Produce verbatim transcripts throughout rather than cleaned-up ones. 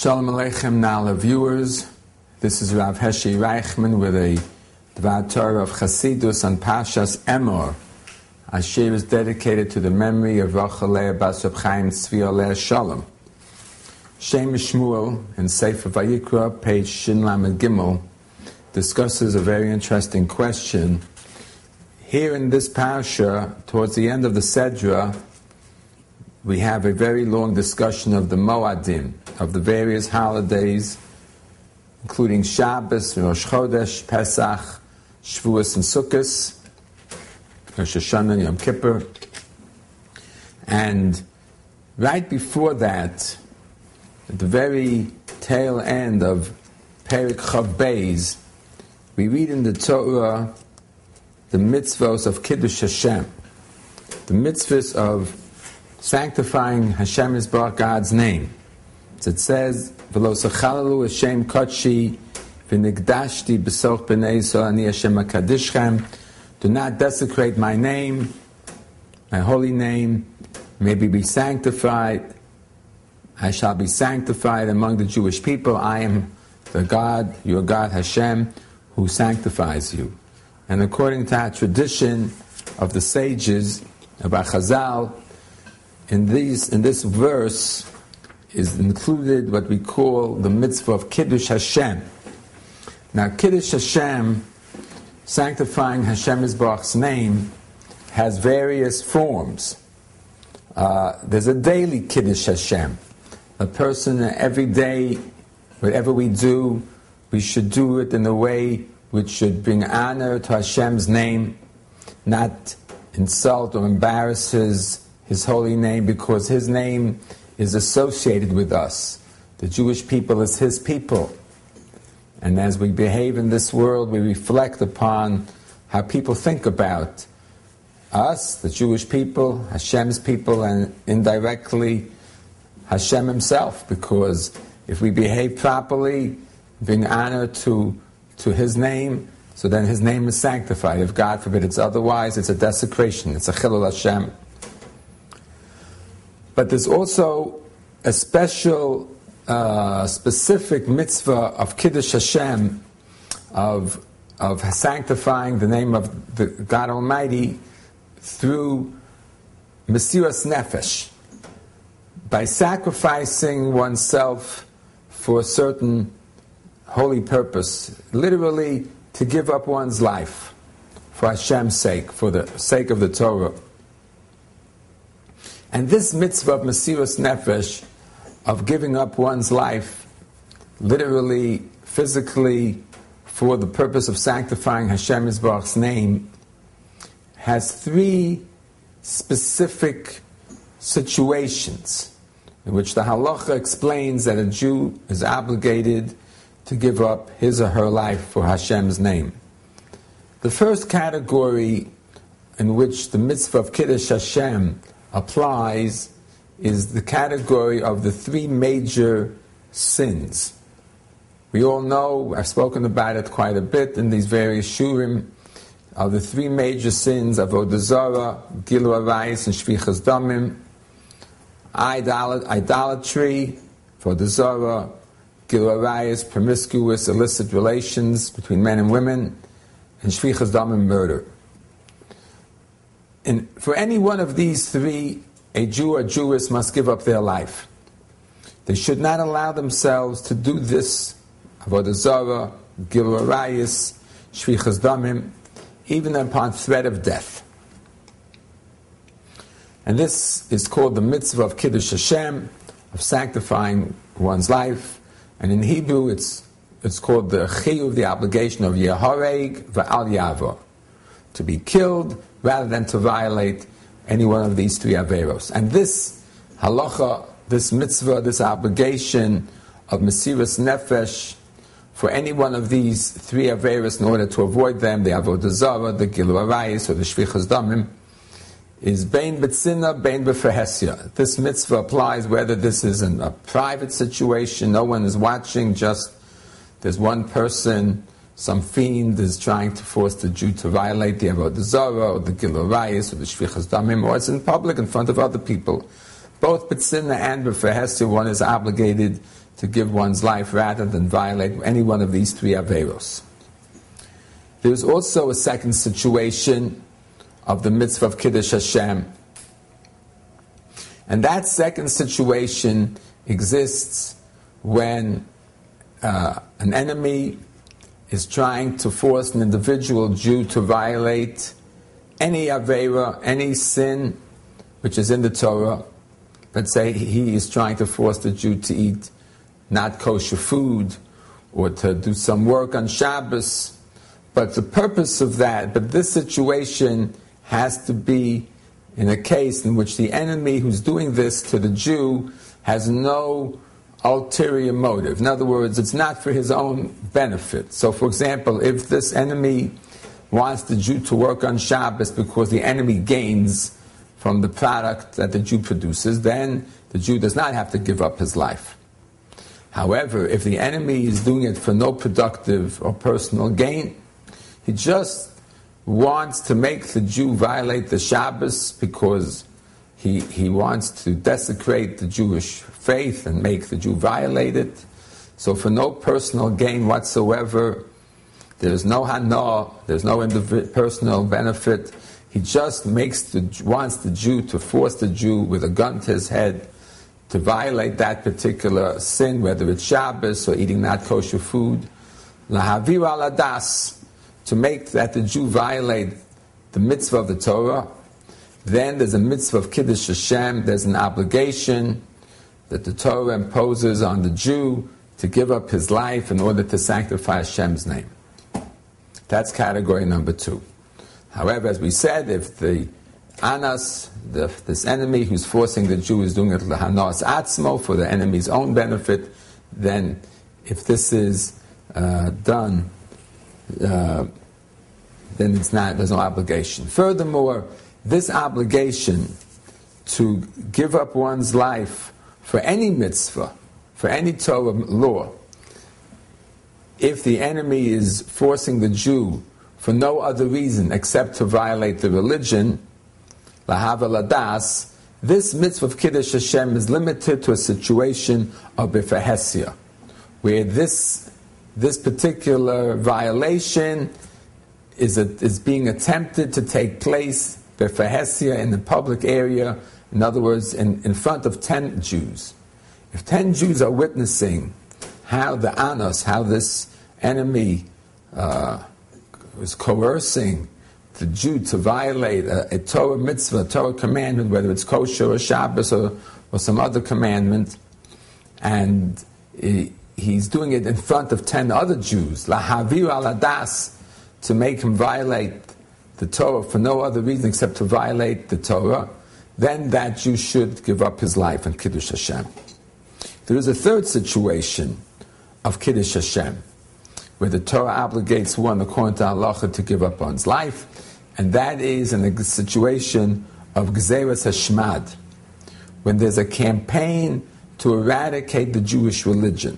Shalom Aleichem, Nala viewers. This is Rav Heshi Reichman with a Dvar Torah of Chasidus on Pashas Emor. Ashir is dedicated to the memory of Rachel Leah Bas Reb Chaim Tzvi Aleh Shalom. Shem Shmuel in Sefer Vayikra, page Shin Lamed Gimel, discusses a very interesting question. Here in this parasha, towards the end of the Sedra, we have a very long discussion of the Moadim, of the various holidays, including Shabbos, Rosh Chodesh, Pesach, Shavuos, and Sukkot, Rosh Hashanah, Yom Kippur. And right before that, at the very tail end of Perik Chav Beis, we read in the Torah the mitzvos of Kiddush Hashem, the mitzvahs of sanctifying Hashem Yisbarach, God's name. So it says, "V'lo sachalalu Hashem kotshi v'nigdashti b'soch b'nei Yisrael ani Hashem hakadoshchem." Do not desecrate my name, my holy name. Maybe be sanctified. I shall be sanctified among the Jewish people. I am the God, your God Hashem, who sanctifies you. And according to our tradition of the sages, of our Chazal, in these in this verse is included what we call the mitzvah of Kiddush Hashem. Now, Kiddush Hashem, sanctifying Hashem Yisbarach's name, has various forms. Uh, there's a daily Kiddush Hashem. A person every day, whatever we do, we should do it in a way which should bring honor to Hashem's name, not insult or embarrass His, his holy name, because His name is associated with us. The Jewish people is His people. And as we behave in this world, we reflect upon how people think about us, the Jewish people, Hashem's people, and indirectly Hashem Himself, because if we behave properly, bring honor to, to His name, so then His name is sanctified. If God forbid it's otherwise, it's a desecration, it's a chilul Hashem. But there's also a special, uh, specific mitzvah of Kiddush Hashem, of, of sanctifying the name of the God Almighty through Mesiras Nefesh, by sacrificing oneself for a certain holy purpose, literally to give up one's life for Hashem's sake, for the sake of the Torah. And this mitzvah of Mesiras Nefesh, of giving up one's life, literally, physically, for the purpose of sanctifying Hashem Yisbarach's name, has three specific situations in which the halacha explains that a Jew is obligated to give up his or her life for Hashem's name. The first category in which the mitzvah of Kiddush Hashem applies is the category of the three major sins. We all know, I've spoken about it quite a bit in these various shurim, of the three major sins of Avodah Zarah, Gilu Arayis, and Shvichas Damim, idolatry, Avodah Zarah, Gilu Arayis, promiscuous, illicit relations between men and women, and Shvichas Damim, murder. And for any one of these three, a Jew or Jewess must give up their life. They should not allow themselves to do this, Avodah Zarah, Gilu Arayis, Shvichas Damim, even upon threat of death. And this is called the mitzvah of Kiddush Hashem, of sanctifying one's life. And in Hebrew, it's it's called the chiyuv, the obligation of Yehareg v'al Yavor, to be killed rather than to violate any one of these three averos. And this halacha, this mitzvah, this obligation of Mesiras Nefesh for any one of these three averos, in order to avoid them, the Avodah Zarah, the Gilu Arayis, or the Shvichas Damim, is bein betzina, bein befehesya. This mitzvah applies whether this is in a private situation, no one is watching, just there's one person, some fiend is trying to force the Jew to violate the Avodah Zarah, or the Gilu Arayis, or the Shvichas Damim, or it's in public in front of other people. Both betzina and befehesya, one is obligated to give one's life rather than violate any one of these three averos. There's also a second situation of the mitzvah of Kiddush Hashem. And that second situation exists when uh, an enemy is trying to force an individual Jew to violate any avera, any sin which is in the Torah. Let's say he is trying to force the Jew to eat not kosher food or to do some work on Shabbos. But the purpose of that, but this situation has to be in a case in which the enemy who's doing this to the Jew has no ulterior motive. In other words, it's not for his own benefit. So, for example, if this enemy wants the Jew to work on Shabbos because the enemy gains from the product that the Jew produces, then the Jew does not have to give up his life. However, if the enemy is doing it for no productive or personal gain, he just wants to make the Jew violate the Shabbos because he, he wants to desecrate the Jewish faith and make the Jew violate it. So for no personal gain whatsoever, there's no hana, there's no indiv- personal benefit. He just makes the, wants the Jew to force the Jew with a gun to his head to violate that particular sin, whether it's Shabbos or eating not kosher food. Lahavir al adas, to make that the Jew violate the mitzvah of the Torah. Then there's a mitzvah of Kiddush Hashem. There's an obligation that the Torah imposes on the Jew to give up his life in order to sanctify Hashem's name. That's category number two. However, as we said, if the Anas, the, this enemy who's forcing the Jew is doing it l'hanas atzmo, for the enemy's own benefit, then if this is uh, done, uh, then it's not, there's no obligation. Furthermore, this obligation to give up one's life for any mitzvah, for any Torah law, if the enemy is forcing the Jew for no other reason except to violate the religion, lahava ladas, this mitzvah of Kiddush Hashem is limited to a situation of b'fahesia, where this this particular violation is a, is being attempted to take place b'fahesia in the public area. In other words, in, in front of ten Jews. If ten Jews are witnessing how the Anos, how this enemy uh, was coercing the Jew to violate a, a Torah mitzvah, a Torah commandment, whether it's kosher or Shabbos or, or some other commandment, and he, he's doing it in front of ten other Jews, lahavir al adas, to make him violate the Torah for no other reason except to violate the Torah, then that Jew should give up his life in Kiddush Hashem. There is a third situation of Kiddush Hashem, where the Torah obligates one, according to halacha, to give up one's life, and that is in a situation of Gzeras Hashmad, when there's a campaign to eradicate the Jewish religion.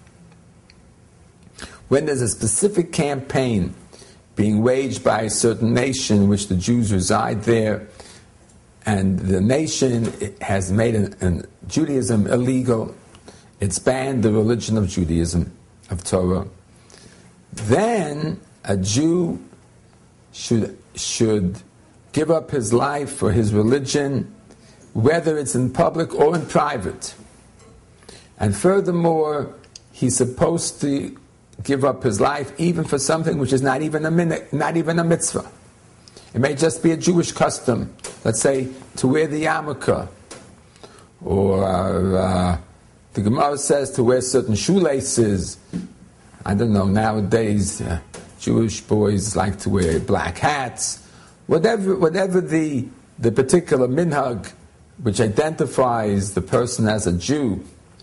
When there's a specific campaign being waged by a certain nation in which the Jews reside there, and the nation has made an, an Judaism illegal, it's banned the religion of Judaism, of Torah, then a Jew should should give up his life for his religion, whether it's in public or in private. And furthermore, he's supposed to give up his life even for something which is not even a min- not even a mitzvah. It may just be a Jewish custom, let's say, to wear the yarmulke, or uh, the Gemara says to wear certain shoelaces. I don't know, nowadays uh, Jewish boys like to wear black hats. Whatever whatever the, the particular minhag which identifies the person as a Jew,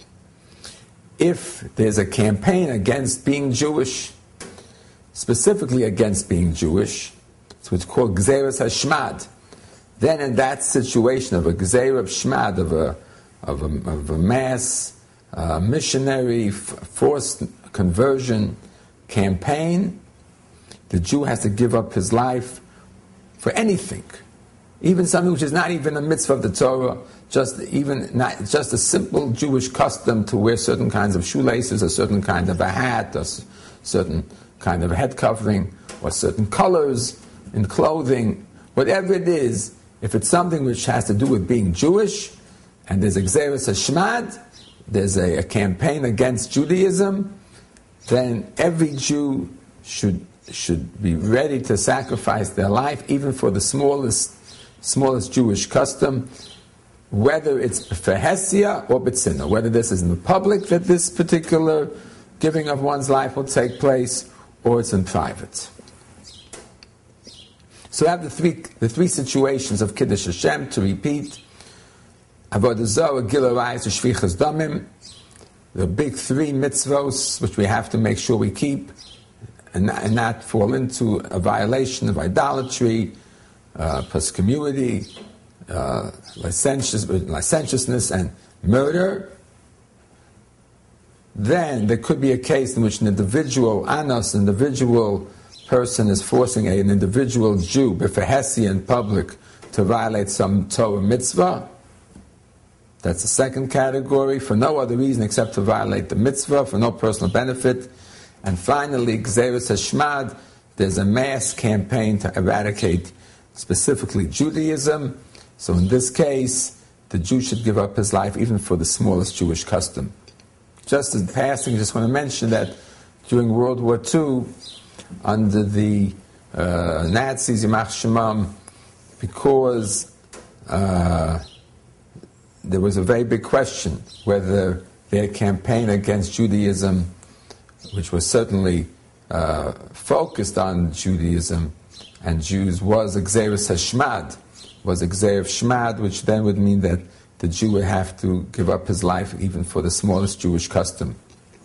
if there's a campaign against being Jewish, specifically against being Jewish, it's what's called Gzeras Hashmad, then in that situation of a Gzeira of Shmad, of a, of a, of a mass uh, missionary f- forced conversion campaign, the Jew has to give up his life for anything, even something which is not even a mitzvah of the Torah, just even not just a simple Jewish custom to wear certain kinds of shoelaces, a certain kind of a hat, a certain kind of a head covering, or certain colors in clothing, whatever it is, if it's something which has to do with being Jewish, and there's Gzeirus Hashmad, there's a, a campaign against Judaism, then every Jew should should be ready to sacrifice their life, even for the smallest smallest Jewish custom, whether it's for Hesia or B'tzina, whether this is in the public that this particular giving of one's life will take place, or it's in private. So we have the three the three situations of Kiddush Hashem to repeat. Avodah Zarah, Gil Arayos, Shvichas Damim, the big three mitzvos which we have to make sure we keep and not, and not fall into a violation of idolatry, uh, promiscuity, uh, licentious, licentiousness, and murder. Then there could be a case in which an individual, anos, an individual person is forcing an individual Jew, b'fehesi in public, to violate some Torah mitzvah. That's the second category, for no other reason except to violate the mitzvah, for no personal benefit. And finally, Gzeirus Hashmad, there's a mass campaign to eradicate specifically Judaism. So in this case, the Jew should give up his life even for the smallest Jewish custom. Just in passing, I just want to mention that during World War Two, under the uh, Nazis, Yimach Shemam, because uh, there was a very big question whether their campaign against Judaism, which was certainly uh, focused on Judaism and Jews, was a Gzeirus Hashmad, was a Gzeir Shmad, which then would mean that the Jew would have to give up his life even for the smallest Jewish custom.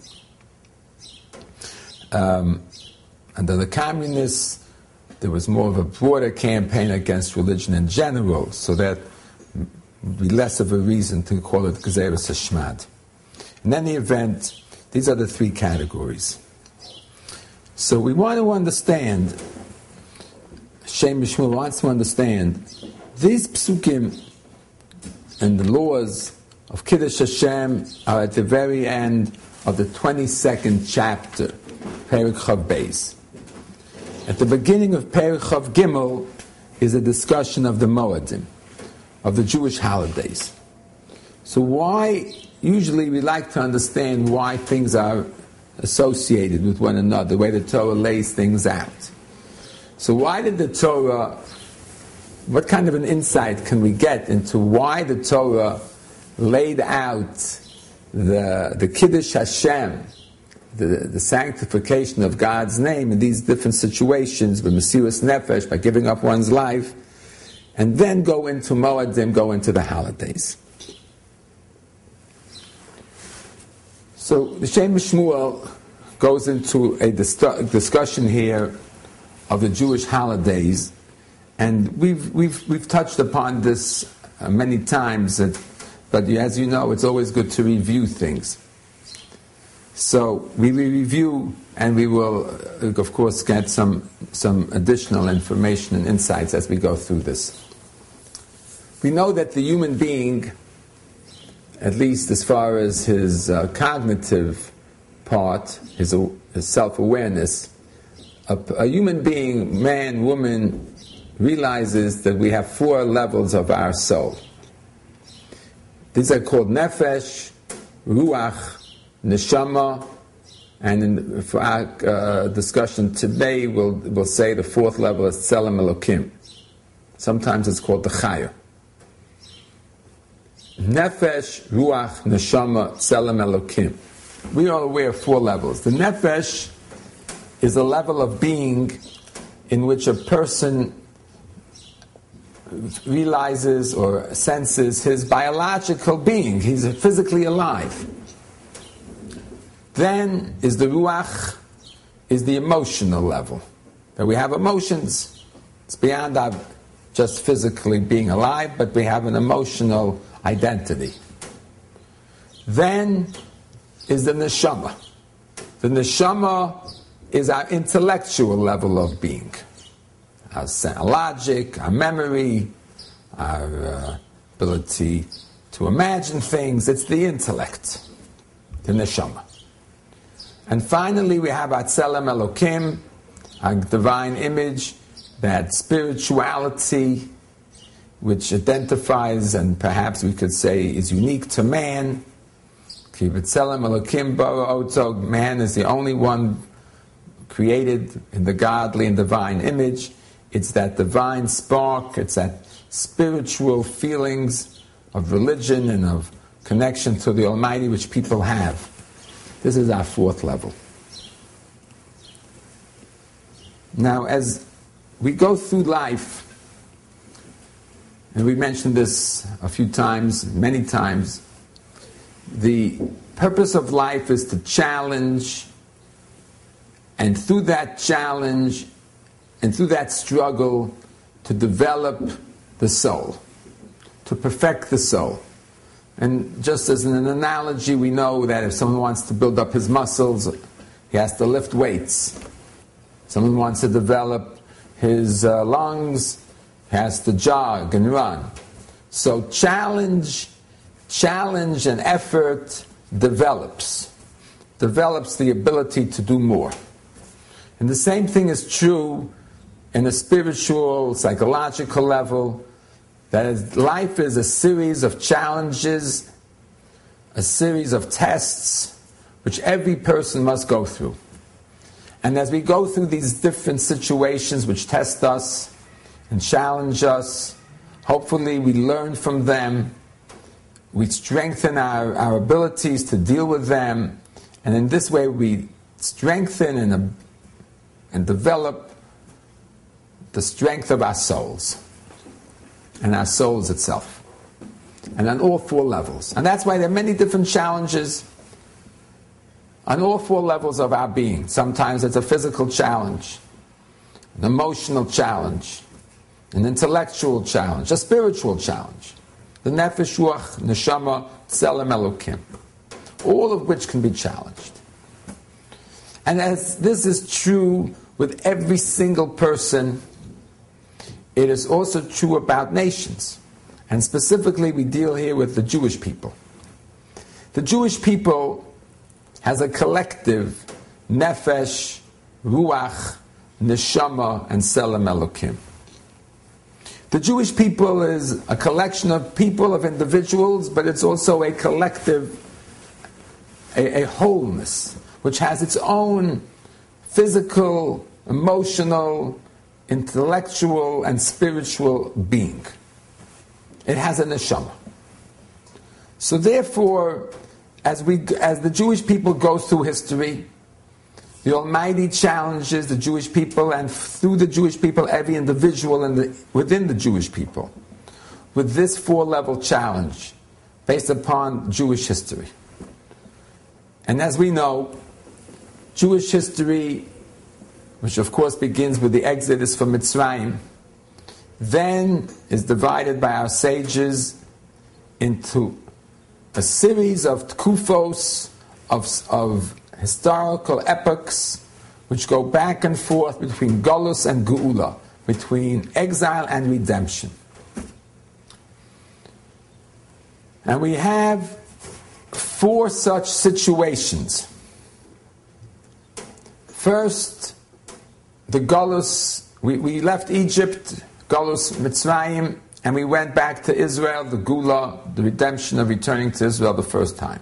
Um, under the communists, there was more of a broader campaign against religion in general, so that would be less of a reason to call it Gzeirus Hashmad. In any event, these are the three categories. So we want to understand, Shem B'Shmuel wants to understand, these psukim and the laws of Kiddush Hashem are at the very end of the twenty-second chapter, Perek Chav Beis. At the beginning of Perek Chav Gimel is a discussion of the Moedim, of the Jewish holidays. So why, usually we like to understand why things are associated with one another, the way the Torah lays things out. So why did the Torah, what kind of an insight can we get into why the Torah laid out the, the Kiddush Hashem, the, the sanctification of God's name in these different situations, with Mesiras Nefesh, by giving up one's life, and then go into Moedim, go into the holidays. So the Shem Shmuel goes into a dis- discussion here of the Jewish holidays, and we've we've we've touched upon this uh, many times. That, but as you know, it's always good to review things. So we will review, and we will, uh, of course, get some some additional information and insights as we go through this. We know that the human being, at least as far as his uh, cognitive part, his, uh, his self-awareness, a, a human being, man, woman, realizes that we have four levels of our soul. These are called Nefesh, Ruach, Neshama, and in, for our uh, discussion today, we'll, we'll say the fourth level is Tzelem Elokim. Sometimes it's called the Chaya. Nefesh, Ruach, Neshama, Tzelem Elokim. We are aware of four levels. The Nefesh is a level of being in which a person realizes or senses his biological being. He's physically alive. Then is the Ruach, is the emotional level. That we have emotions. It's beyond our just physically being alive, but we have an emotional identity. Then is the Neshama. The Neshama is our intellectual level of being. Our logic, our memory, our uh, ability to imagine things. It's the intellect, the neshama. And finally, we have Atzelem Elokim, a divine image, that spirituality, which identifies and perhaps we could say is unique to man. Atzelem Elokim bara oto, man is the only one created in the godly and divine image. It's that divine spark, it's that spiritual feelings of religion and of connection to the Almighty which people have. This is our fourth level. Now, as we go through life, and we mentioned this a few times, many times, the purpose of life is to challenge, and through that challenge, and through that struggle, to develop the soul, to perfect the soul. And just as an analogy, we know that if someone wants to build up his muscles, he has to lift weights. Someone wants to develop his uh, lungs, he has to jog and run. So challenge, challenge and effort develops, develops the ability to do more. And the same thing is true in a spiritual, psychological level. That is, life is a series of challenges, a series of tests, which every person must go through. And as we go through these different situations which test us and challenge us, hopefully we learn from them, we strengthen our, our abilities to deal with them, and in this way we strengthen and, uh, and develop the strength of our souls. And our souls itself. And on all four levels. And that's why there are many different challenges on all four levels of our being. Sometimes it's a physical challenge, an emotional challenge, an intellectual challenge, a spiritual challenge. The nefesh, ruach, neshama, tzelem elokim. All of which can be challenged. And as this is true with every single person, it is also true about nations. And specifically, we deal here with the Jewish people. The Jewish people has a collective nefesh, ruach, neshama, and tzelem elokim. The Jewish people is a collection of people, of individuals, but it's also a collective, a, a wholeness, which has its own physical, emotional, intellectual and spiritual being. It has a neshama. So therefore, as we, as the Jewish people go through history, the Almighty challenges the Jewish people, and through the Jewish people, every individual in the, within the Jewish people, with this four-level challenge based upon Jewish history. And as we know, Jewish history, which of course begins with the Exodus from Mitzrayim, then is divided by our sages into a series of tkufos, of, of historical epochs, which go back and forth between Golus and Geula, between exile and redemption. And we have four such situations. First, the Golus, we, we left Egypt, Golus Mitzrayim, and we went back to Israel, the Geula, the redemption of returning to Israel the first time.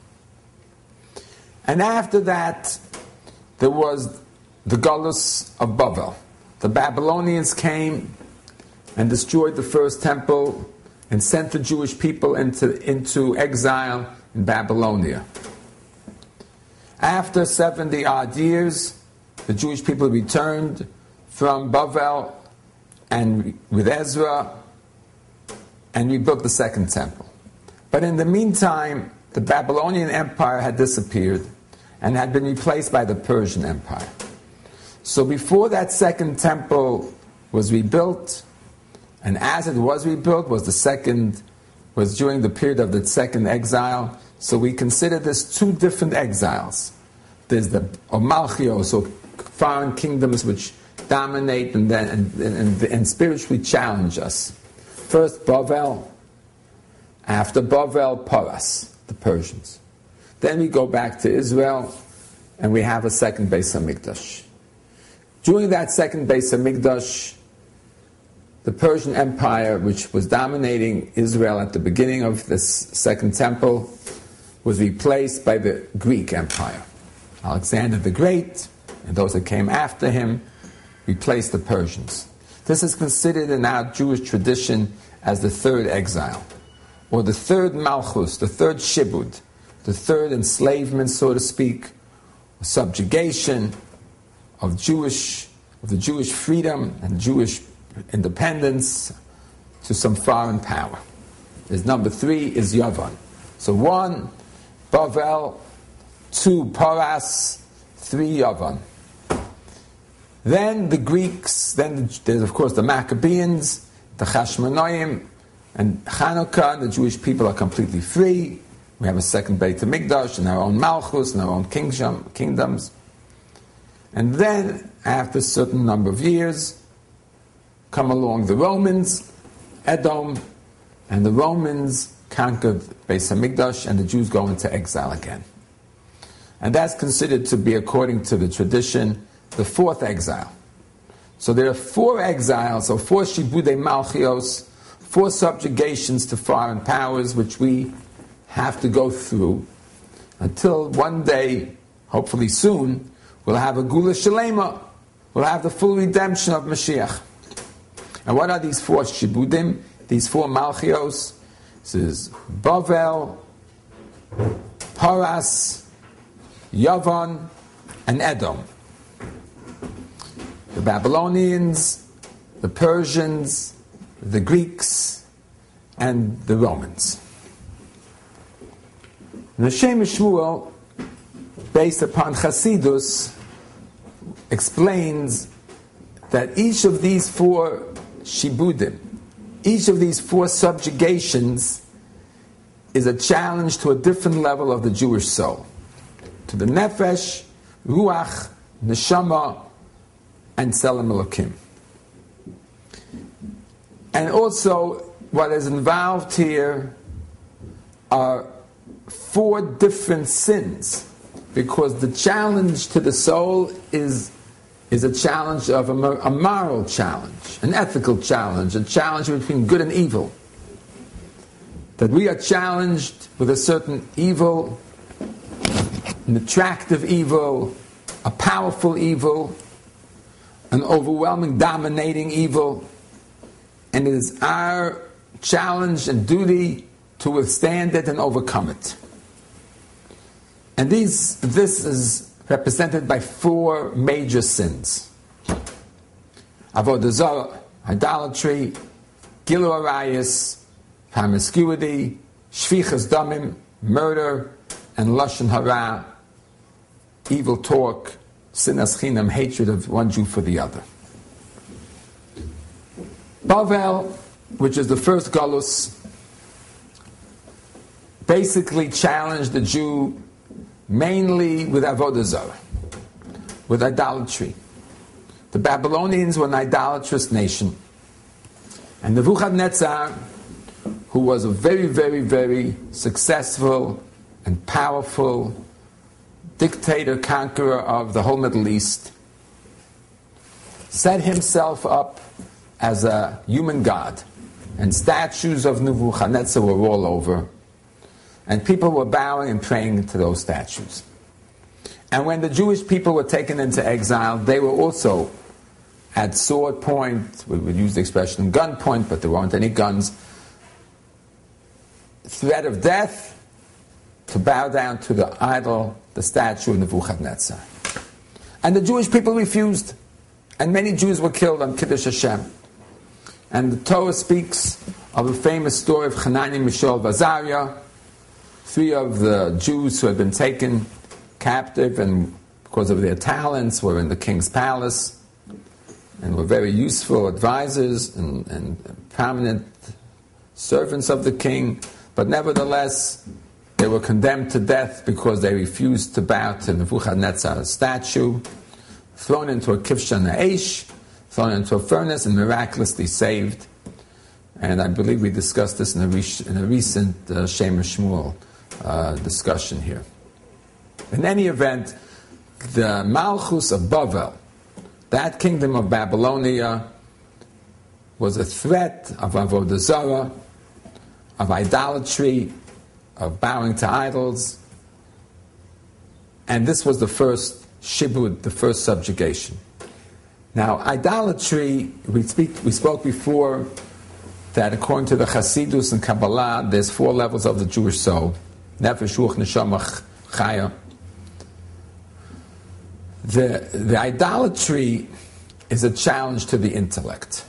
And after that, there was the Golus of Bavel. The Babylonians came and destroyed the first temple and sent the Jewish people into, into exile in Babylonia. After seventy odd years, the Jewish people returned from Bavel and with Ezra and rebuilt the second temple. But in the meantime, the Babylonian Empire had disappeared and had been replaced by the Persian Empire. So before that second temple was rebuilt, and as it was rebuilt, was the second, was during the period of the second exile. So we consider this two different exiles. There's the Omalchios, or foreign kingdoms which dominate and then and, and, and spiritually challenge us. First Bavel, After Bavel, Paras, the Persians. Then we go back to Israel, and we have a second Beis HaMikdash. During that second Beis HaMikdash, the Persian Empire, which was dominating Israel at the beginning of this second temple, was replaced by the Greek Empire. Alexander the Great, and those that came after him, replaced the Persians. This is considered in our Jewish tradition as the third exile, or the third Malchus, the third Shibud, the third enslavement, so to speak, subjugation of Jewish, of the Jewish freedom and Jewish independence to some foreign power. There's number three is Yavan. So one, Bavel, two, Paras, three, Yavan. Then the Greeks, then there's of course the Maccabeans, the Hashmonaim, and Hanukkah, and the Jewish people are completely free. We have a second Beit HaMikdash and our own Malchus and our own kingdom, kingdoms. And then, after a certain number of years, come along the Romans, Edom, and the Romans conquered Beit HaMikdash, and the Jews go into exile again. And that's considered to be, according to the tradition, the fourth exile. So there are four exiles, or four Shibudei Malchios, four subjugations to foreign powers, which we have to go through until one day, hopefully soon, we'll have a Gula Shalema. We'll have the full redemption of Mashiach. And what are these four Shibudim? These four Malchios? This is Bavel, Paras, Yavan, and Edom. The Babylonians, the Persians, the Greeks, and the Romans. And the Shem Shmuel, based upon Chasidus, explains that each of these four shibudim, each of these four subjugations, is a challenge to a different level of the Jewish soul, to the nefesh, ruach, neshama, and tzelem elokim. And also, what is involved here are four different sins, because the challenge to the soul is, is a challenge of a, a moral challenge, an ethical challenge, a challenge between good and evil. That we are challenged with a certain evil, an attractive evil, a powerful evil, an overwhelming, dominating evil, and it is our challenge and duty to withstand it and overcome it. And these, this is represented by four major sins: Avodah Zarah, idolatry; Gilu Arayis, promiscuity; Shvichas Damim, murder; and Lashon Hara, evil talk, sinas chinam, hatred of one Jew for the other. Bavel, which is the first Galus, basically challenged the Jew mainly with Avodah Zarah, with idolatry. The Babylonians were an idolatrous nation. And Nebuchadnezzar, who was a very, very, very successful and powerful dictator, conqueror of the whole Middle East, set himself up as a human god. And statues of Nebuchadnezzar were all over. And people were bowing and praying to those statues. And when the Jewish people were taken into exile, they were also at sword point, we would use the expression gun point, but there weren't any guns, threat of death, to bow down to the idol, the statue of Nebuchadnezzar. And the Jewish people refused, and many Jews were killed on Kiddush Hashem. And the Torah speaks of the famous story of Hanani, Mishael, Azariah, three of the Jews who had been taken captive and because of their talents were in the king's palace and were very useful advisors and, and prominent servants of the king, but nevertheless they were condemned to death because they refused to bow to Nebuchadnezzar's statue, thrown into a kivshan ha'esh, thrown into a furnace, and miraculously saved. And I believe we discussed this in a, re- in a recent uh, Shemer Shmuel uh, discussion here. In any event, the Malchus of Bavel, that kingdom of Babylonia, was a threat of Avodah Zarah, of idolatry, of bowing to idols. And this was the first shibud, the first subjugation. Now, idolatry, we speak, we spoke before that according to the Chasidus and Kabbalah, there's four levels of the Jewish soul. Nefesh, Ruach, Neshama, Chaya. The, the idolatry is a challenge to the intellect.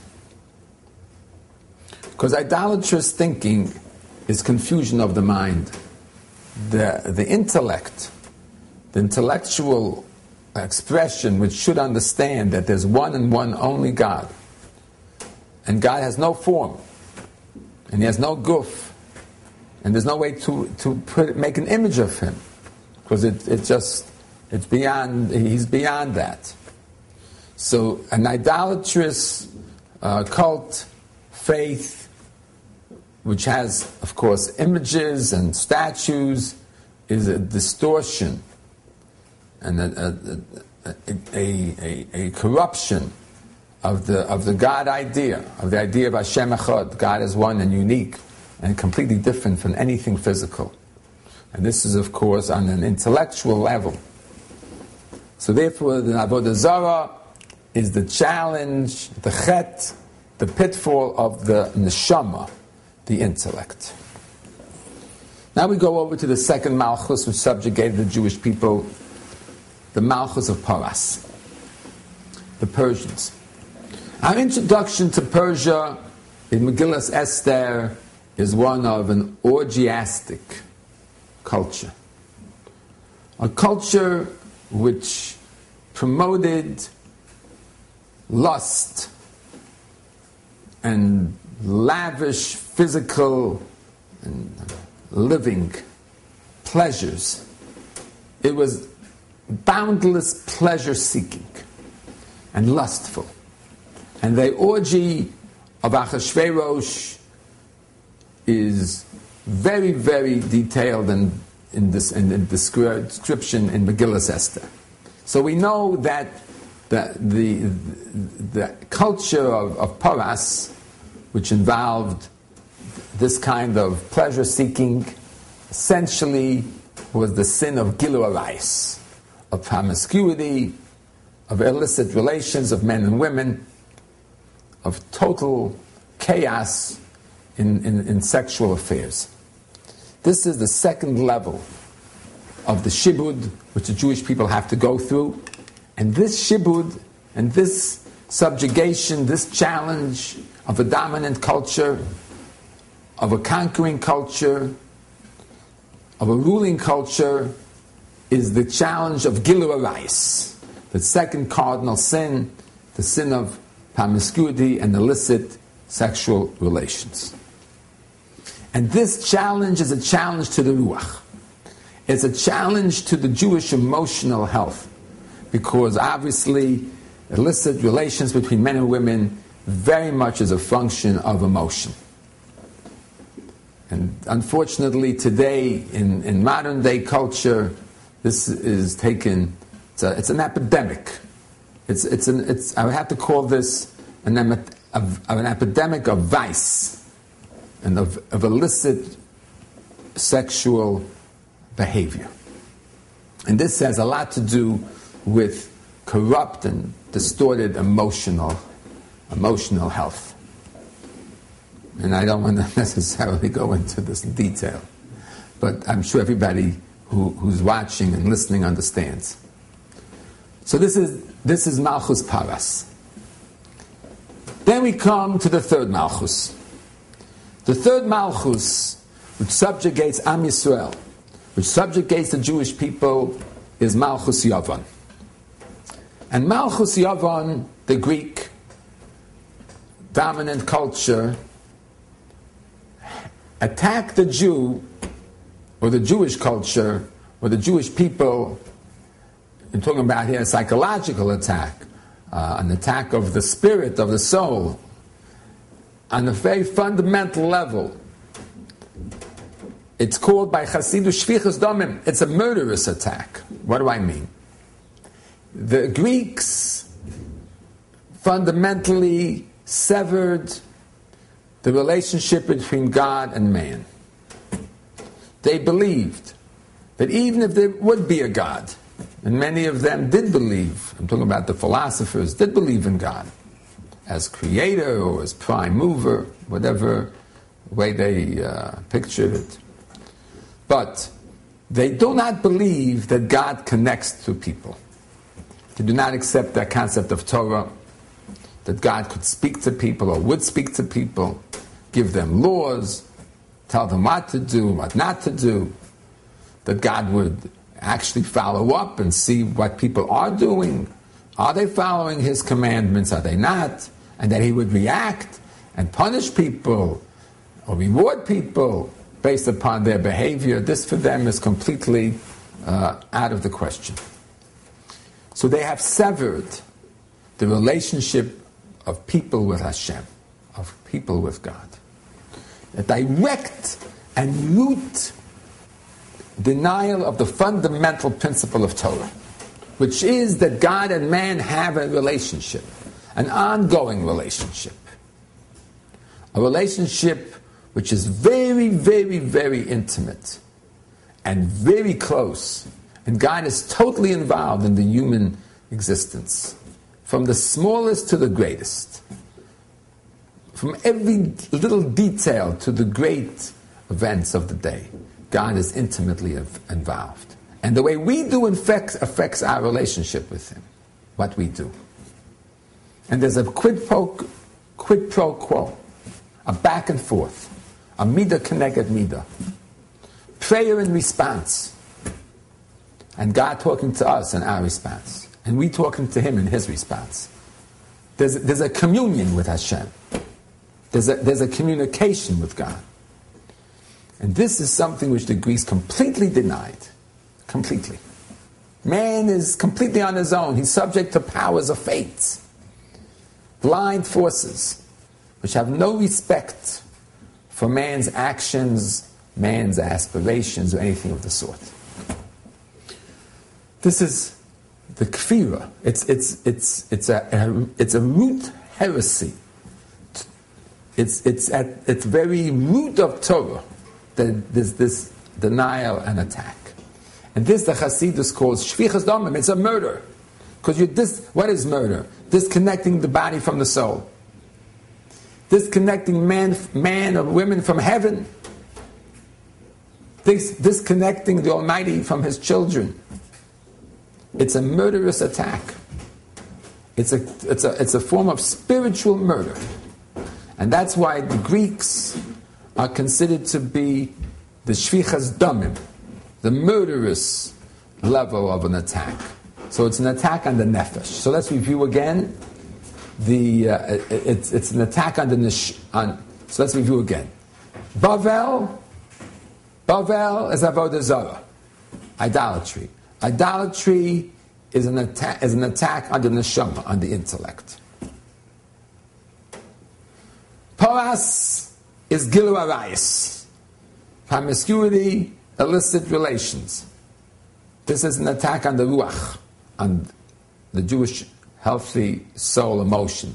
Because idolatrous thinking is confusion of the mind. The, the intellect, the intellectual expression, which should understand that there's one and one only God. And God has no form. And he has no goof. And there's no way to, to put, make an image of him. Because it, it just, it's beyond, he's beyond that. So an idolatrous uh, cult, faith, which has, of course, images and statues, is a distortion and a, a, a, a, a corruption of the of the God idea, of the idea of Hashem Echad. God is one and unique and completely different from anything physical. And this is, of course, on an intellectual level. So therefore, the Avodah Zarah is the challenge, the chet, the pitfall of the neshama, the intellect. Now we go over to the second Malchus, which subjugated the Jewish people, the Malchus of Paras, the Persians. Our introduction to Persia in Megillas Esther is one of an orgiastic culture. A culture which promoted lust and lavish physical and living pleasures. It was boundless pleasure seeking and lustful. And the orgy of Achashverosh is very, very detailed in, in this in the description in Megillas Esther. So we know that the the, the culture of, of Paras, which involved this kind of pleasure seeking, essentially was the sin of Gilu Arayis, of promiscuity, of illicit relations of men and women, of total chaos in, in, in sexual affairs. This is the second level of the shibud which the Jewish people have to go through. And this shibud and this subjugation, this challenge of a dominant culture, of a conquering culture, of a ruling culture, is the challenge of Gilu Arayis, the second cardinal sin, the sin of promiscuity and illicit sexual relations. And this challenge is a challenge to the Ruach. It's a challenge to the Jewish emotional health, because obviously illicit relations between men and women very much is a function of emotion. And unfortunately today, in, in modern day culture, this is taken, it's, a, it's an epidemic. It's, it's an, it's, I would have to call this an, of, of an epidemic of vice and of, of illicit sexual behavior. And this has a lot to do with corrupt and distorted emotional emotional health. And I don't want to necessarily go into this in detail, but I'm sure everybody who, who's watching and listening understands. So this is this is Malchus Paras. Then we come to the third Malchus. The third Malchus, which subjugates Am Yisrael, which subjugates the Jewish people, is Malchus Yavan. And Malchus Yavan, the Greek dominant culture, attacked the Jew, or the Jewish culture, or the Jewish people. I'm talking about here a psychological attack, uh, an attack of the spirit, of the soul, on a very fundamental level, it's called by Chassidus Shvichas Damim. It's a murderous attack. What do I mean? The Greeks fundamentally severed the relationship between God and man. They believed that even if there would be a God, and many of them did believe, I'm talking about the philosophers, did believe in God as creator or as prime mover, whatever way they uh, pictured it. But they do not believe that God connects to people. They do not accept that concept of Torah, that God could speak to people or would speak to people, give them laws, tell them what to do, what not to do, that God would actually follow up and see what people are doing. Are they following His commandments? Are they not? And that He would react and punish people or reward people based upon their behavior. This for them is completely uh, out of the question. So they have severed the relationship of people with Hashem, of people with God. A direct and root denial of the fundamental principle of Torah, which is that God and man have a relationship, an ongoing relationship, a relationship which is very, very, very intimate and very close, and God is totally involved in the human existence, from the smallest to the greatest, from every little detail to the great events of the day. God is intimately involved. And the way we do affects, affects our relationship with Him, what we do. And there's a quid pro, quid pro quo, a back and forth, a midah connected midah, prayer and response, and God talking to us in our response, and we talking to Him in His response. There's, there's a communion with Hashem. There's a, there's a communication with God. And this is something which the Greeks completely denied. Completely. Man is completely on his own. He's subject to powers of fate, blind forces, which have no respect for man's actions, man's aspirations, or anything of the sort. This is the kfira. It's it's it's it's a, a it's a root heresy. It's it's at its very root of Torah that there's this denial and attack. And this the Hasidus calls shvichas damim. It's a murder. Because you dis what is murder? Disconnecting the body from the soul. Disconnecting man, man or women from heaven. Dis disconnecting the Almighty from His children. It's a murderous attack. It's a, it's a, it's a form of spiritual murder. And that's why the Greeks are considered to be the shvichas damim, the murderous level of an attack. So it's an attack on the nefesh. So let's review again. The uh, it, it's it's an attack on the nesh. On, so let's review again. Bavel, Bavel is avodah zarah, idolatry. Idolatry is an attack is an attack on the neshama, on the intellect. Paras is gilu arayis, promiscuity, illicit relations. This is an attack on the ruach, on the Jewish healthy soul emotion.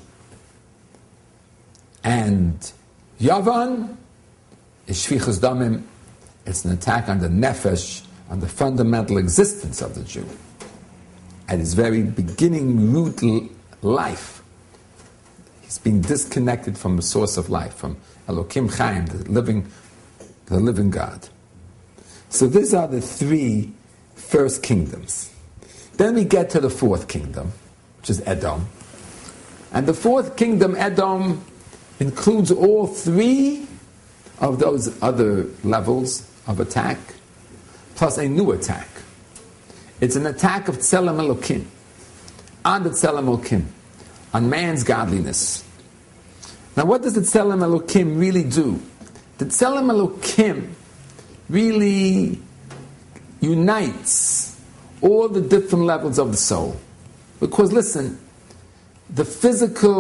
And Yavan is shvichas damim. It's an attack on the nefesh, on the fundamental existence of the Jew, at his very beginning root life. He's being disconnected from the source of life, from Elokim Chaim, the living, the living God. So these are the three first kingdoms. Then we get to the fourth kingdom, which is Edom. And the fourth kingdom, Edom, includes all three of those other levels of attack, plus a new attack. It's an attack of Tzelem Elokim, on the Tzelem Elokim, on man's godliness. Now what does the Tzelem Elokim really do? The Tzelem Elokim really unites all the different levels of the soul. Because listen, the physical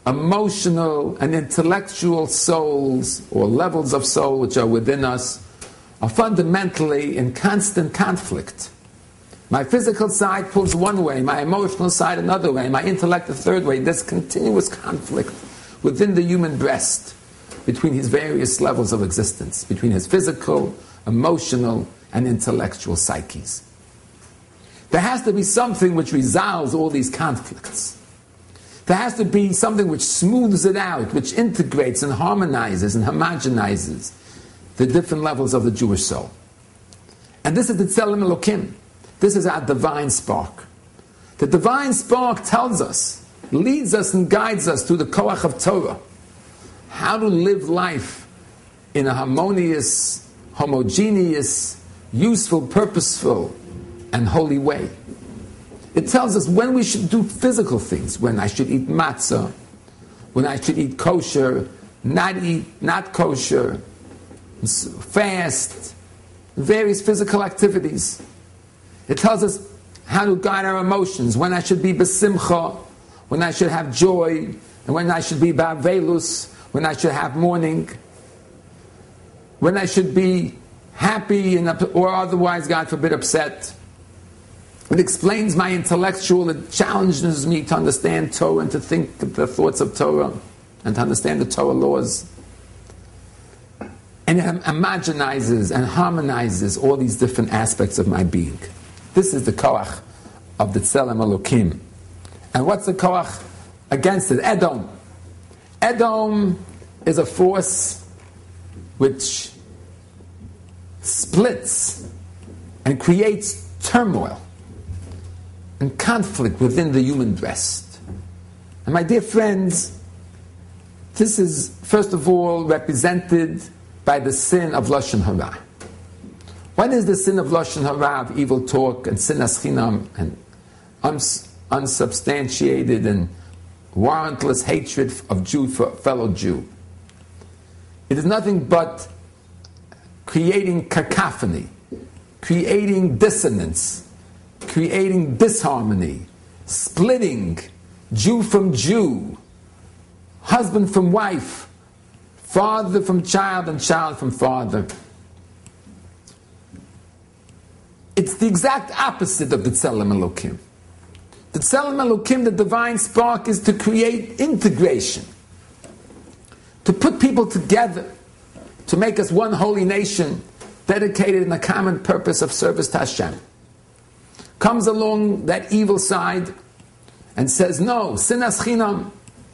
emotional, and intellectual souls, or levels of soul which are within us, are fundamentally in constant conflict. My physical side pulls one way, my emotional side another way, my intellect a third way. There's continuous conflict within the human breast between his various levels of existence, between his physical, emotional, and intellectual psyches. There has to be something which resolves all these conflicts. There has to be something which smooths it out, which integrates and harmonizes and homogenizes the different levels of the Jewish soul. And this is the Tzelem Elokim. This is our divine spark. The divine spark tells us, leads us and guides us through the Koach of Torah, how to live life in a harmonious, homogeneous, useful, purposeful, and holy way. It tells us when we should do physical things, when I should eat matzah, when I should eat kosher, not eat, not kosher, fast, various physical activities. It tells us how to guide our emotions, when I should be besimcha, when I should have joy, and when I should be ba'avelus, when I should have mourning, when I should be happy and, or otherwise, God forbid, upset. It explains my intellectual, it challenges me to understand Torah and to think the thoughts of Torah and to understand the Torah laws. And it homogenizes and harmonizes all these different aspects of my being. This is the koach of the Tzelem Elokim. And what's the koach against it? Edom. Edom is a force which splits and creates turmoil and conflict within the human breast. And my dear friends, this is first of all represented by the sin of Lashon Hara. What is the sin of Lashon Hara, of evil talk and sinas chinam and uns- unsubstantiated and warrantless hatred of Jew for fellow Jew? It is nothing but creating cacophony, creating dissonance, creating disharmony, splitting Jew from Jew, husband from wife, father from child, and child from father. It's the exact opposite of the Tzelem Elokim. The Tzelem Elokim, the divine spark, is to create integration, to put people together, to make us one holy nation dedicated in a common purpose of service to Hashem. Comes along that evil side and says, no, sinas chinam,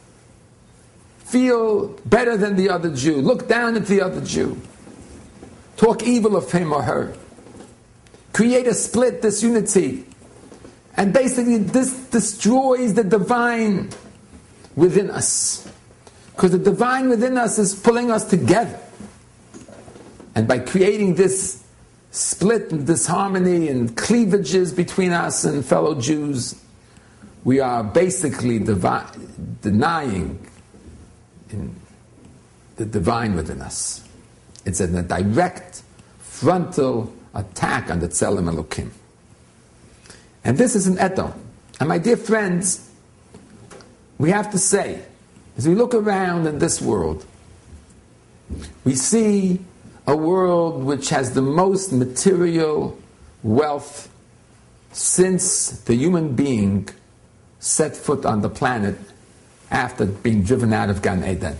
feel better than the other Jew, look down at the other Jew, talk evil of him or her, create a split, disunity, and basically this destroys the divine within us, because the divine within us is pulling us together. And by creating this split and disharmony and cleavages between us and fellow Jews, we are basically devi- denying in the divine within us. It's a direct, frontal attack on the Tzelem Elokim. And this is an Edom. And my dear friends, we have to say, as we look around in this world, we see a world which has the most material wealth since the human being set foot on the planet after being driven out of Gan Eden.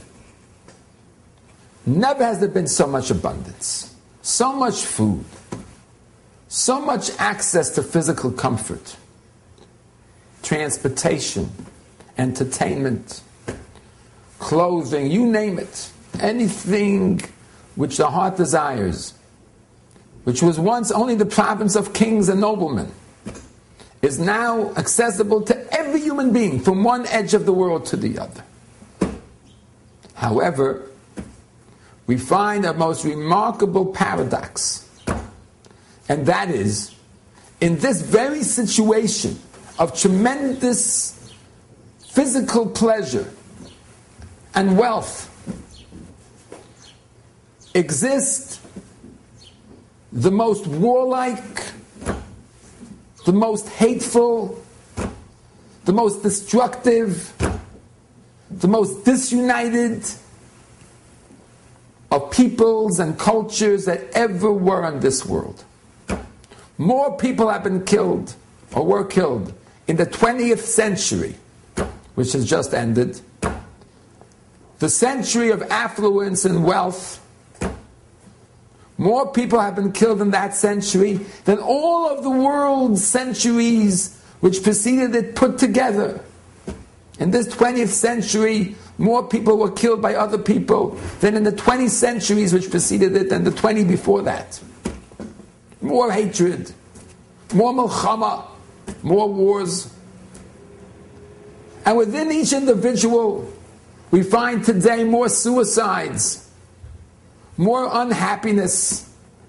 Never has there been so much abundance, so much food, so much access to physical comfort, transportation, entertainment, clothing, you name it, anything which the heart desires, which was once only the province of kings and noblemen, is now accessible to every human being from one edge of the world to the other. However, we find a most remarkable paradox, and that is, in this very situation of tremendous physical pleasure and wealth, exist the most warlike, the most hateful, the most destructive, the most disunited of peoples and cultures that ever were in this world. More people have been killed or were killed in the twentieth century, which has just ended, the century of affluence and wealth. More people have been killed in that century than all of the world's centuries which preceded it put together. In this twentieth century, more people were killed by other people than in the twenty centuries which preceded it and the twenty before that. More hatred, more milchama, more wars. And within each individual, we find today more suicides, more unhappiness.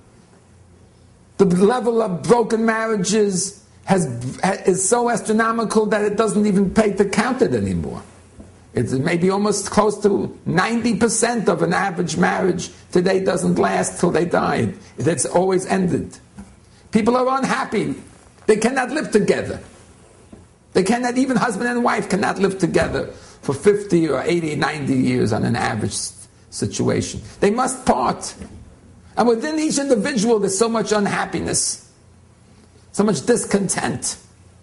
The level of broken marriages has, is so astronomical that it doesn't even pay to count it anymore. It's maybe almost close to ninety percent of an average marriage today doesn't last till they die. It's always ended. People are unhappy. They cannot live together. They cannot, even husband and wife cannot live together for fifty or eighty, ninety years on an average situation. They must part. And within each individual there's so much unhappiness, so much discontent.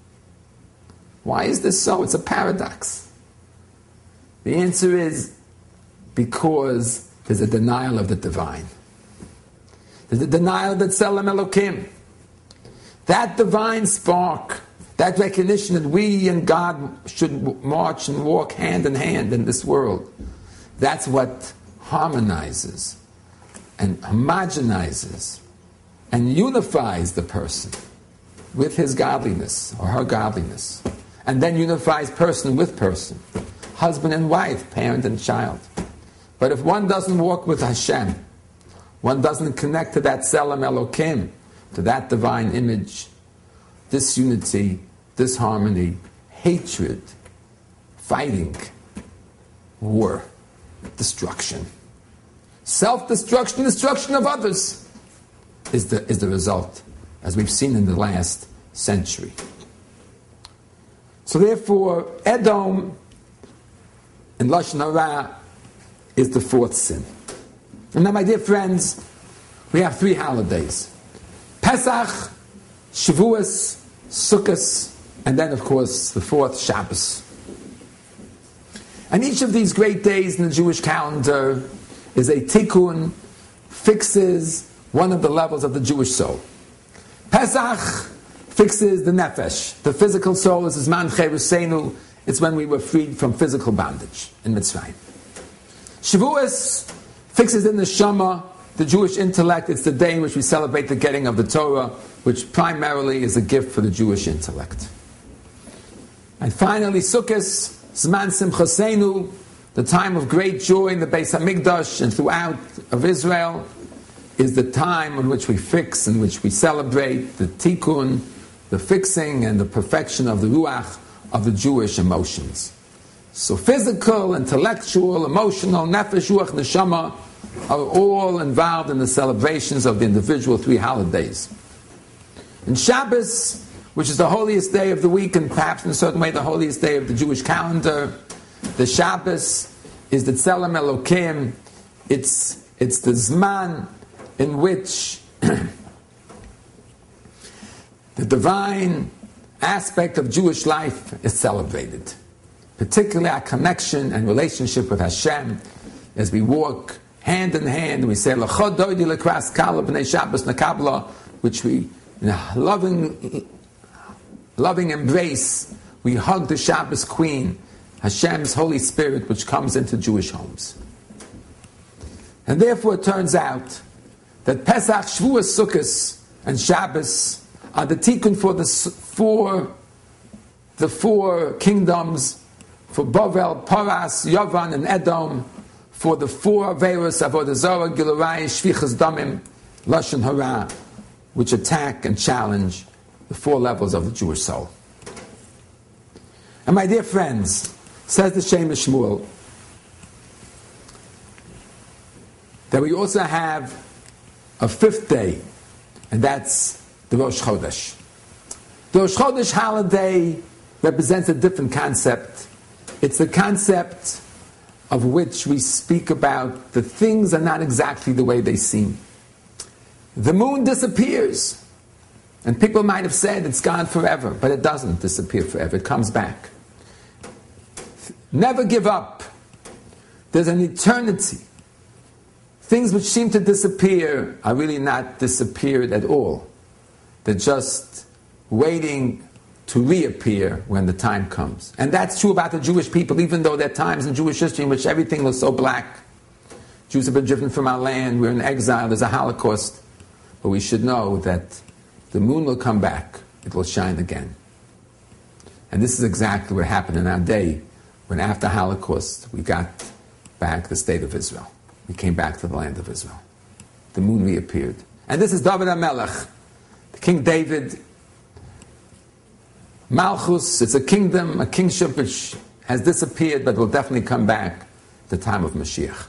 Why is this so? It's a paradox. The answer is because there's a denial of the divine. There's a denial of the Tzelem Elokim. That divine spark, that recognition that we and God should march and walk hand in hand in this world, that's what harmonizes and homogenizes and unifies the person with his godliness or her godliness, and then unifies person with person, husband and wife, parent and child. But if one doesn't walk with Hashem, one doesn't connect to that Tzelem Elokim, to that divine image, disunity, disharmony, hatred, fighting, war, destruction, self-destruction, destruction of others is the, is the result, as we've seen in the last century. So therefore, Edom in Lashon Hara is the fourth sin. And now, my dear friends, we have three holidays: Pesach, Shavuos, Sukkot, and then, of course, the fourth, Shabbos. And each of these great days in the Jewish calendar is a tikkun, fixes one of the levels of the Jewish soul. Pesach fixes the nefesh. The physical soul is Zman Cheruseinu. It's when we were freed from physical bondage in Mitzrayim. Shavuos fixes in the neshama, the Jewish intellect. It's the day in which we celebrate the getting of the Torah, which primarily is a gift for the Jewish intellect. And finally, Sukkot, Zman Simchaseinu, the time of great joy in the Beis Hamikdash and throughout of Israel, is the time in which we fix, in which we celebrate the tikkun, the fixing and the perfection of the ruach of the Jewish emotions. So physical, intellectual, emotional, nefesh, ruach, neshama are all involved in the celebrations of the individual three holidays. In Shabbos, which is the holiest day of the week and perhaps in a certain way the holiest day of the Jewish calendar, the Shabbos is the Tzelem Elokim. It's, it's the Zman in which the divine aspect of Jewish life is celebrated. Particularly our connection and relationship with Hashem as we walk hand in hand. We say, L'chod doidi l'kras kala b'nei Shabbos nakabla, which we, in a loving, loving embrace, we hug the Shabbos Queen, Hashem's Holy Spirit, which comes into Jewish homes. And therefore it turns out that Pesach, Shavuos, Sukkot, and Shabbos are the tikkun for the four, the four kingdoms, for Bavel, Paras, Yavan, and Edom, for the four Averos, Avodah Zarah, Gilurai, Shvichas Damim, Lashon Hara, which attack and challenge the four levels of the Jewish soul. And my dear friends, says the Shem Shmuel, that we also have a fifth day, and that's the Rosh Chodesh. The Rosh Chodesh holiday represents a different concept. It's the concept of which we speak about the things are not exactly the way they seem. The moon disappears. And people might have said it's gone forever, but it doesn't disappear forever. It comes back. Never give up. There's an eternity. Things which seem to disappear are really not disappeared at all. They're just waiting to reappear when the time comes. And that's true about the Jewish people, even though there are times in Jewish history in which everything was so black. Jews have been driven from our land, we're in exile, there's a Holocaust. But we should know that the moon will come back, it will shine again. And this is exactly what happened in our day, when after Holocaust we got back the state of Israel. We came back to the land of Israel. The moon reappeared. And this is David HaMelech, King David. Malchus, it's a kingdom, a kingship which has disappeared, but will definitely come back at the time of Mashiach.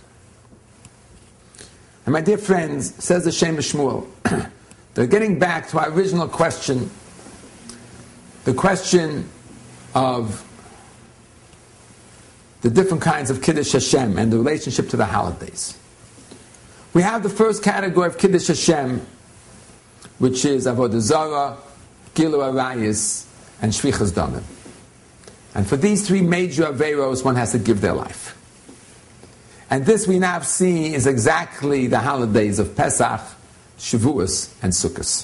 And my dear friends, says the Shem Shmuel, they're getting back to our original question, the question of the different kinds of Kiddush Hashem and the relationship to the holidays. We have the first category of Kiddush Hashem, which is Avodah Zarah, Gilu Arayis, and Shvichas Damim. And for these three major Averos, one has to give their life. And this we now see is exactly the holidays of Pesach, Shavuos, and Sukkot.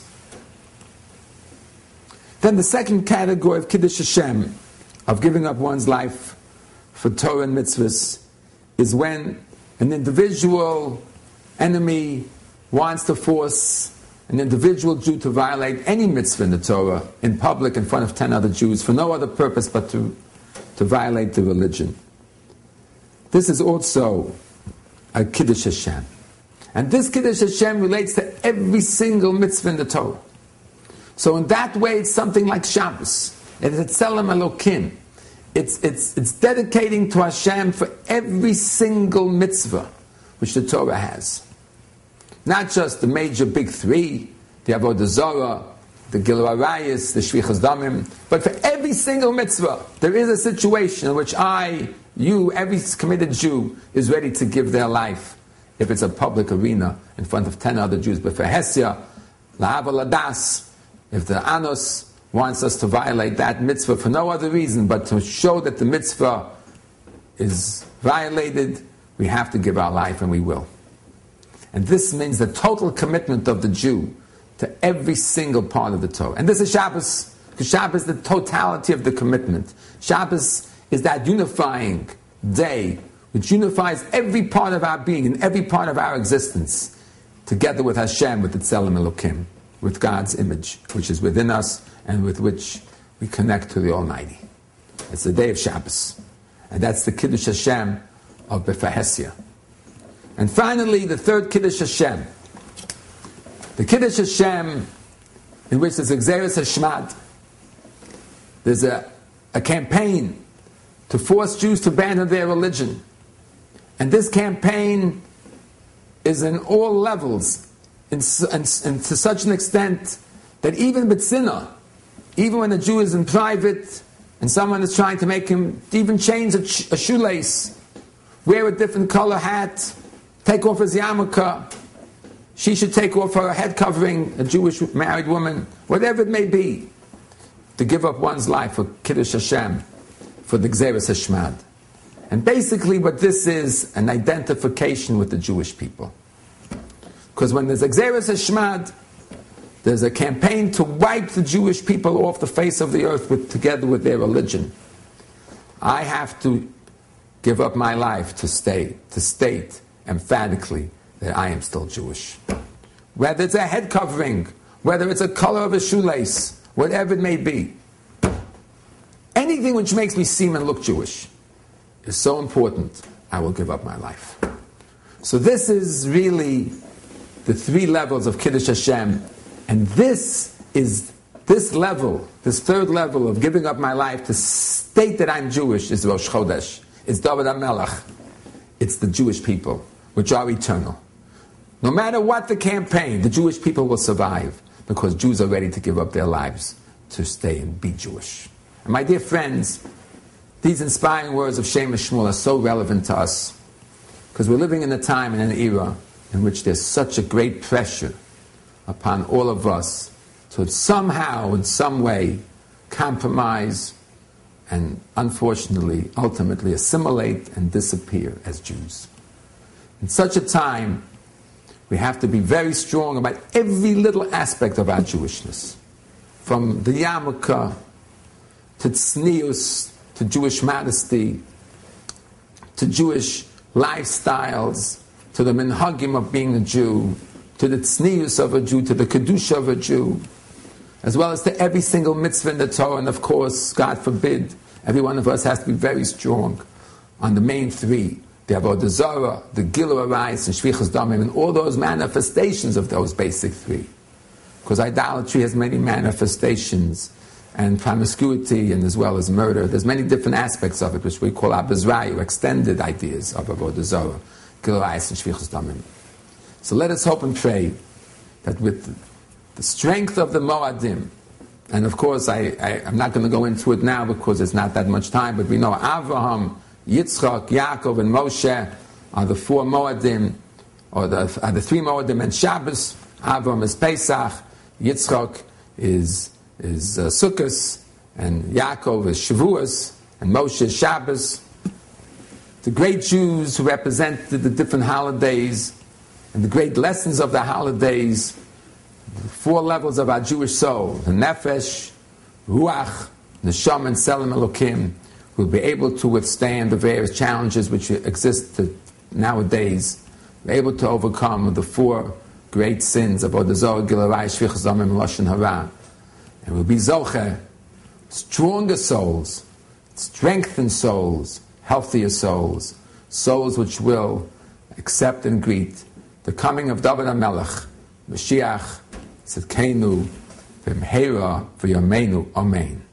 Then the second category of Kiddush Hashem, of giving up one's life for Torah and mitzvahs, is when an individual enemy wants to force an individual Jew to violate any mitzvah in the Torah in public in front of ten other Jews for no other purpose but to, to violate the religion. This is also a Kiddush Hashem. And this Kiddush Hashem relates to every single mitzvah in the Torah. So in that way, it's something like Shabbos. It's a Tzelem Elokim. It's, it's, it's dedicating to Hashem for every single mitzvah which the Torah has. Not just the major big three, the Avodah Zarah, the Gilu Arayis, the Shvichas Damim, but for every single mitzvah, there is a situation in which I, you, every committed Jew is ready to give their life. If it's a public arena in front of ten other Jews, but for Hesia, La'ava Ladas, if the Anos wants us to violate that mitzvah for no other reason but to show that the mitzvah is violated, we have to give our life, and we will. And this means the total commitment of the Jew to every single part of the Torah. And this is Shabbos, because Shabbos is the totality of the commitment. Shabbos is that unifying day which unifies every part of our being and every part of our existence together with Hashem, with the Tzelem Elokim, with God's image, which is within us and with which we connect to the Almighty. It's the day of Shabbos. And that's the Kiddush Hashem of Befahesia. And finally, the third Kiddush Hashem. The Kiddush Hashem, in which there's Gzeres Hashmad. There's a, a campaign to force Jews to abandon their religion. And this campaign is in all levels, in, and, and to such an extent that even B'tzina, even when a Jew is in private, and someone is trying to make him even change a, sh- a shoelace, wear a different color hat, take off his yarmulke, she should take off her head covering, a Jewish married woman, whatever it may be, to give up one's life for Kiddush Hashem, for the Gzeres Hashmad. And basically what this is, an identification with the Jewish people. Because when there's a Gzeres Hashmad, there's a campaign to wipe the Jewish people off the face of the earth with, together with their religion. I have to give up my life to stay, to state emphatically that I am still Jewish. Whether it's a head covering, whether it's a color of a shoelace, whatever it may be. Anything which makes me seem and look Jewish is so important, I will give up my life. So this is really the three levels of Kiddush Hashem. And this is, this level, this third level of giving up my life to state that I'm Jewish is Rosh Chodesh. It's David HaMelech. It's the Jewish people, which are eternal. No matter what the campaign, the Jewish people will survive because Jews are ready to give up their lives to stay and be Jewish. And my dear friends, These inspiring words of Shemesh Shmuel are so relevant to us because we're living in a time and an era in which there's such a great pressure upon all of us to somehow, in some way, compromise and, unfortunately, ultimately assimilate and disappear as Jews. In such a time, we have to be very strong about every little aspect of our Jewishness, from the yarmulke to tznius, to Jewish modesty, to Jewish lifestyles, to the minhagim of being a Jew, to the tznius of a Jew, to the kedusha of a Jew, as well as to every single mitzvah in the Torah. And of course, God forbid, every one of us has to be very strong on the main three, the Avodah Zarah, the Gilui Arayos, and Shvichas Damim, and all those manifestations of those basic three. Because idolatry has many manifestations, and promiscuity, and as well as murder. There's many different aspects of it, which we call abizrayu, extended ideas of Avodah Zarah, Gilui Arayos, and Shvichas Damim. So let us hope and pray that with the strength of the Moadim, and of course I, I, I'm not going to go into it now because there's not that much time, but we know Avraham, Yitzchak, Yaakov, and Moshe are the four Moadim, or the, are the three Moadim and Shabbos. Avraham is Pesach, Yitzchak is, is uh, Sukkot, and Yaakov is Shavuos, and Moshe is Shabbos. The great Jews who represented the different holidays and the great lessons of the holidays, the four levels of our Jewish soul, the Nefesh, Ruach, Neshama, and Tselem Elokim, will be able to withstand the various challenges which exist nowadays, be able to overcome the four great sins of Avodah Zarah, Gilui Arayos, Shvichas Damim, and Lashon Hara, and will be Zoche, stronger souls, strengthened souls, healthier souls, souls which will accept and greet the coming of David HaMelech, Mashiach, Tzidkenu, V'mheira, V'yameinu, Amen.